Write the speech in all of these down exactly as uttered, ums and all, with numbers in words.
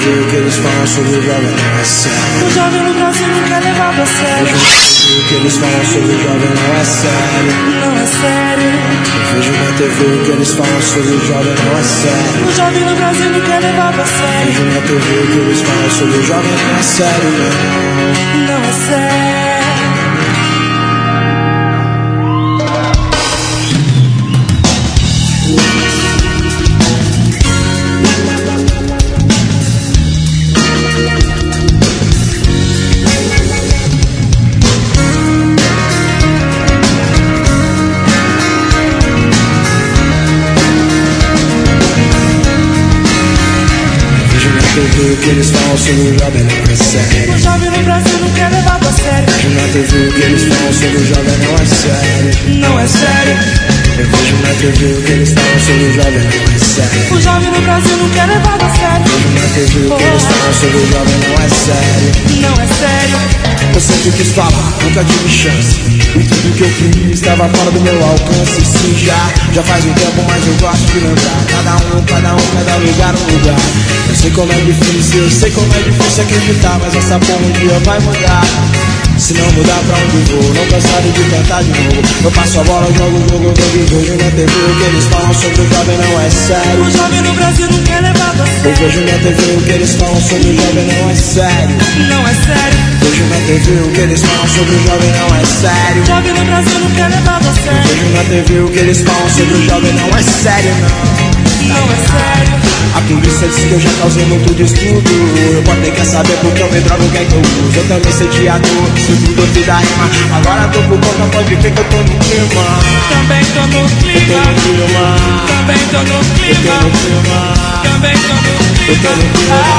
o que eles falam sobre o jovem não é sério. O jovem no Brasil nunca é levado a sério. O que eles falam sobre o jovem não é sério. Não é sério. Eu vejo na T V o que eles falam sobre o jovem não é sério. O jovem no Brasil nunca é levado a sério. Vejo na T V o que eles falam sobre o jovem não é sério, não. Não é sério. O que eles falam sobre o jovem não é sério. O jovem no Brasil nunca é levado a sério. Vejo na T V o que eles falam sobre o jovem não é sério. Não é sério. Eu vejo na T V o que eles falam sobre o jovem não é sério. O jovem no Brasil nunca é levado a sério. Vejo na T V o que eles falam sobre o jovem não é sério. Não é sério. Eu sempre quis falar, nunca tive chance. E tudo que eu fiz estava fora do meu alcance. Sim, já, já faz um tempo, mas eu gosto de lembrar. Cada um, cada um, cada lugar, um lugar. Eu sei como é difícil, eu sei como é difícil acreditar, mas essa porra um dia vai mudar. Se não mudar pra onde vou, não cansarei de tentar de novo. Eu passo a bola, jogo o jogo, eu vejo na T V o que eles falam sobre o jovem não é sério. O jovem no Brasil nunca é levado a Eu sério. vejo na T V o que eles falam sobre o jovem não é sério. Não é sério. Vejo na T V o que eles falam sobre o jovem não é sério. O jovem no Brasil nunca é levado a sério. Vejo na T V o que eles falam sobre o jovem não é sério, não. Não é sério. A polícia diz que eu já causei muito destrudo. Eu pode nem quer saber porque eu me drogo, o que é que eu uso. Eu também sei teatro, se tudo eu fiz da rima. Agora tô por conta, pode ver que eu tô no clima. Também tô no clima. Eu tô no clima. Também tô no Eu tô clima. no clima. Também tô no Eu tô no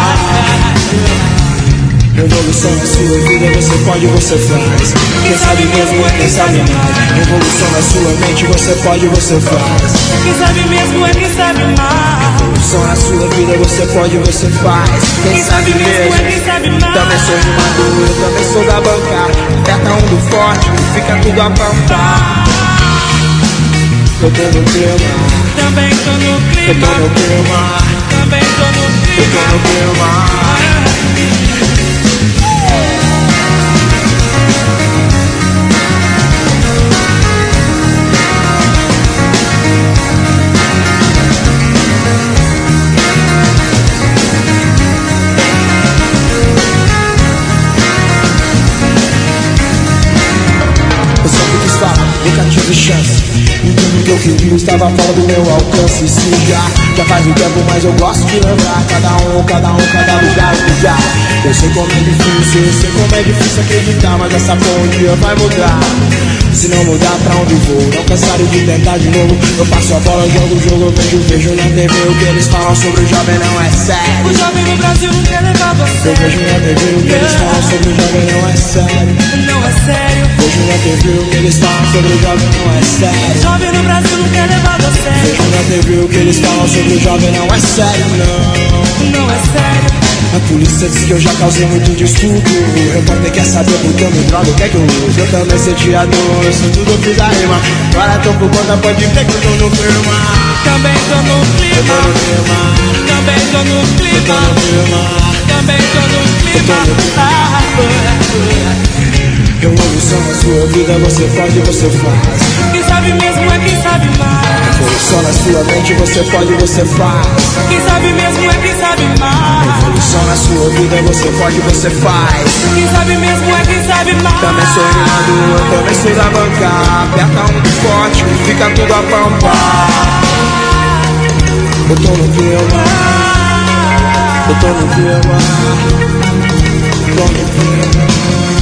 clima. Revolução na sua vida, você pode, você faz. Quem sabe mesmo é quem sabe mais. Revolução na sua mente, você pode, você faz. Quem sabe mesmo é quem sabe mais. Revolução na sua vida, você pode, você faz. Quem sabe mesmo é quem sabe mais. Também sou de maduro, eu também sou da bancada. Aperta um do forte, fica tudo a pampar. Eu tô no clima. Também tô no Eu clima. tô no clima. Também tô no Eu tô no clima. clima. Eu sempre quis falar, nunca tive chance. E tudo que eu queria estava fora do meu alcance. Sim, já, já faz um tempo, mas eu gosto de lembrar. Cada um, cada um, cada lugar, um lugar. Eu sei como é difícil, eu sei como é difícil acreditar, mas essa porra um dia vai mudar. Se não mudar pra onde vou, não cansarei de tentar de novo. Eu passo a bola, jogo o jogo, eu vejo, vejo na T V o que eles falam sobre o jovem não é sério. O jovem no Brasil nunca é levado a Eu sério. vejo na T V o que eles falam sobre o jovem não é sério. Não é sério. Vejo na T V o que eles falam sobre o jovem não é O sério. jovem no Brasil nunca é levado a sério. Vejo na T V o que eles falam sobre o jovem não é sério, não. Não é sério. A polícia diz que eu já causei muito distúrbio. Eu também quer saber porque eu me drogo, o que é que eu uso. Eu também sei teatro, isso tudo eu fiz a rima. Agora tô por conta, pode ver que eu tô no clima. Também tô no Eu tô clima. no clima. Também tô no Eu tô clima. no clima. Também tô no clima. Ah, Revolução na sua vida, você pode, você faz. Quem sabe mesmo é quem sabe mais. Revolução na sua mente, você pode, você faz. Quem sabe mesmo é quem sabe mais. Revolução na sua vida, você pode, você faz. Quem sabe mesmo é quem sabe mais. Também sou animado, eu também sou da banca. Aperta um do forte, fica tudo a pampar. Eu tô no clima. Eu tô no clima. Tô no clima.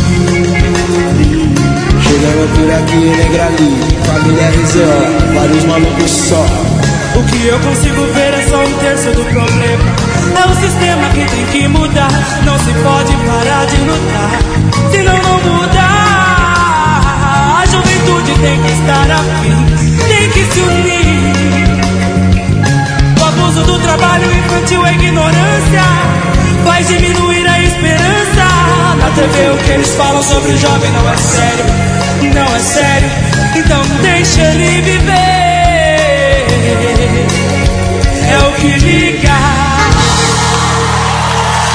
Chegando por aqui, Negrali, família R Z O, vários malucos só. O que eu consigo ver é só um terço do problema. É o sistema que tem que mudar. Não se pode parar de lutar, senão não mudar. A juventude tem que estar afim, tem que se unir. O abuso do trabalho infantil, a ignorância vai diminuir a esperança. Na T V o que eles falam sobre o jovem não é sério, não é sério. Então deixa ele viver, é o que liga.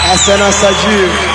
Essa é nossa diva.